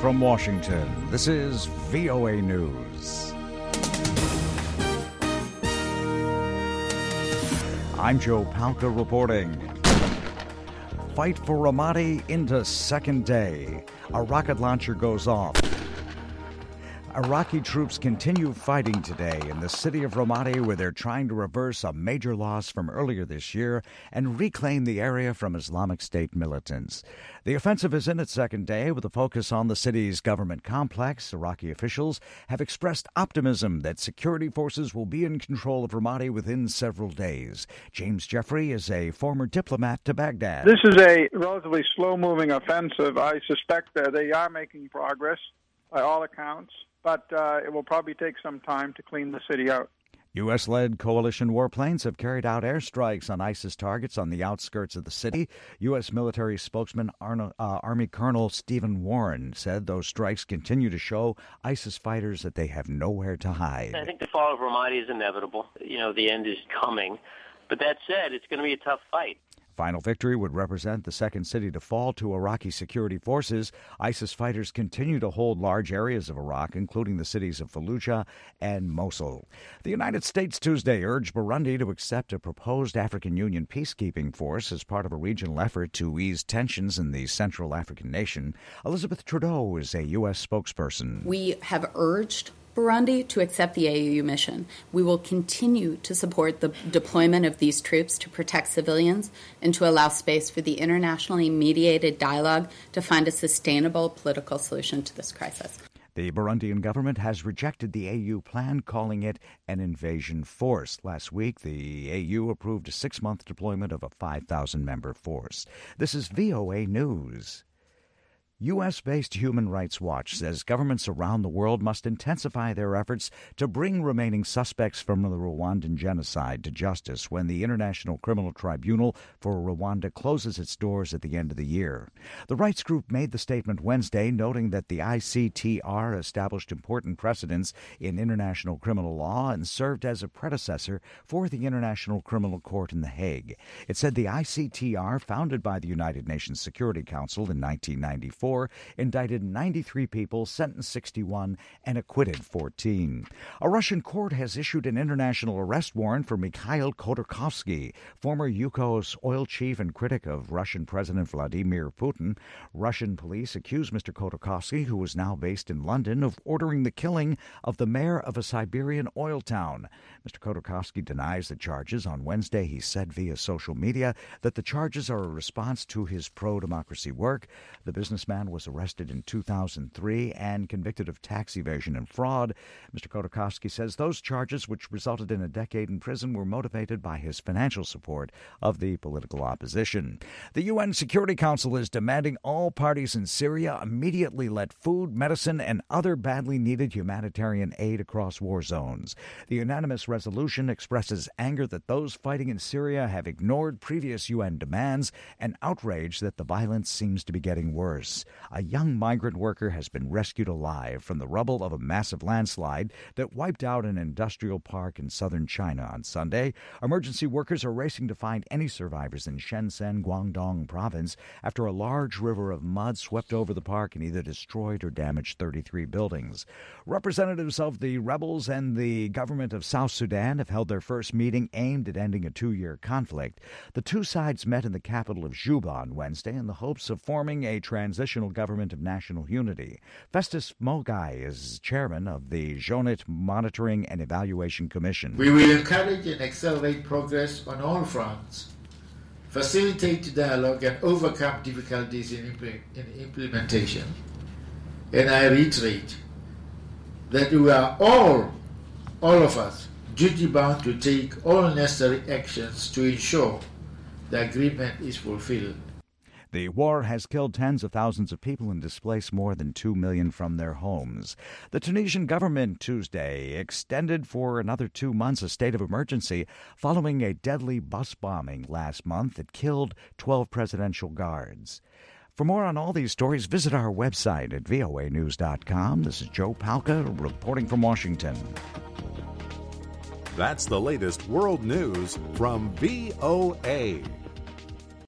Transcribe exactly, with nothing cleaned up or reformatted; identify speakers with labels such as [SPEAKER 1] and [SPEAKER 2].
[SPEAKER 1] from Washington, this is V O A News. I'm Joe Palca reporting. Fight for Ramadi into second day. A rocket launcher goes off. Iraqi troops continue fighting today in the city of Ramadi, where they're trying to reverse a major loss from earlier this year and reclaim the area from Islamic State militants. The offensive is in its second day with a focus on the city's government complex. Iraqi officials have expressed optimism that security forces will be in control of Ramadi within several days. James Jeffrey is a former diplomat to Baghdad.
[SPEAKER 2] This is a relatively slow-moving offensive. I suspect that they are making progress by all accounts, but uh, it will probably take some time to clean the city out.
[SPEAKER 1] U S-led coalition warplanes have carried out airstrikes on ISIS targets on the outskirts of the city. U S military spokesman Arno, uh, Army Colonel Stephen Warren said those strikes continue to show ISIS fighters that they have nowhere to hide.
[SPEAKER 3] I think the fall of Ramadi is inevitable. You know, the end is coming. But that said, it's going to be a tough fight.
[SPEAKER 1] Final victory would represent the second city to fall to Iraqi security forces. ISIS fighters continue to hold large areas of Iraq, including the cities of Fallujah and Mosul. The United States Tuesday urged Burundi to accept a proposed African Union peacekeeping force as part of a regional effort to ease tensions in the Central African nation. Elizabeth Trudeau is a U S spokesperson.
[SPEAKER 4] We have urged Burundi to accept the A U mission. We will continue to support the deployment of these troops to protect civilians and to allow space for the internationally mediated dialogue to find a sustainable political solution to this crisis.
[SPEAKER 1] The Burundian government has rejected the A U plan, calling it an invasion force. Last week, the A U approved a six-month deployment of a five thousand member force. This is V O A News. U S-based Human Rights Watch says governments around the world must intensify their efforts to bring remaining suspects from the Rwandan genocide to justice when the International Criminal Tribunal for Rwanda closes its doors at the end of the year. The rights group made the statement Wednesday, noting that the I C T R established important precedents in international criminal law and served as a predecessor for the International Criminal Court in The Hague. It said the I C T R, founded by the United Nations Security Council in nineteen ninety-four, indicted ninety-three people, sentenced sixty-one, and acquitted fourteen. A Russian court has issued an international arrest warrant for Mikhail Khodorkovsky, former Yukos oil chief and critic of Russian President Vladimir Putin. Russian police accuse Mister Khodorkovsky, who is now based in London, of ordering the killing of the mayor of a Siberian oil town. Mister Khodorkovsky denies the charges. On Wednesday, he said via social media that the charges are a response to his pro-democracy work. The businessman was arrested in two thousand three and convicted of tax evasion and fraud. Mister Khodorkovsky says those charges, which resulted in a decade in prison, were motivated by his financial support of the political opposition. The U N Security Council is demanding all parties in Syria immediately let food, medicine, and other badly needed humanitarian aid across war zones. The unanimous resolution expresses anger that those fighting in Syria have ignored previous U N demands and outrage that the violence seems to be getting worse. A young migrant worker has been rescued alive from the rubble of a massive landslide that wiped out an industrial park in southern China on Sunday. Emergency workers are racing to find any survivors in Shenzhen, Guangdong province after a large river of mud swept over the park and either destroyed or damaged thirty-three buildings. Representatives of the rebels and the government of South Sudan have held their first meeting aimed at ending a two-year conflict. The two sides met in the capital of Juba on Wednesday in the hopes of forming a transitional government of national unity. Festus Mogai is chairman of the Jonit Monitoring and Evaluation Commission.
[SPEAKER 5] We will encourage and accelerate progress on all fronts, facilitate dialogue, and overcome difficulties in, impl- in implementation. And I reiterate that we are all, all of us, duty-bound to take all necessary actions to ensure the agreement is fulfilled.
[SPEAKER 1] The war has killed tens of thousands of people and displaced more than two million from their homes. The Tunisian government Tuesday extended for another two months a state of emergency following a deadly bus bombing last month that killed twelve presidential guards. For more on all these stories, visit our website at V O A news dot com. This is Joe Palca reporting from Washington.
[SPEAKER 6] That's the latest world news from V O A.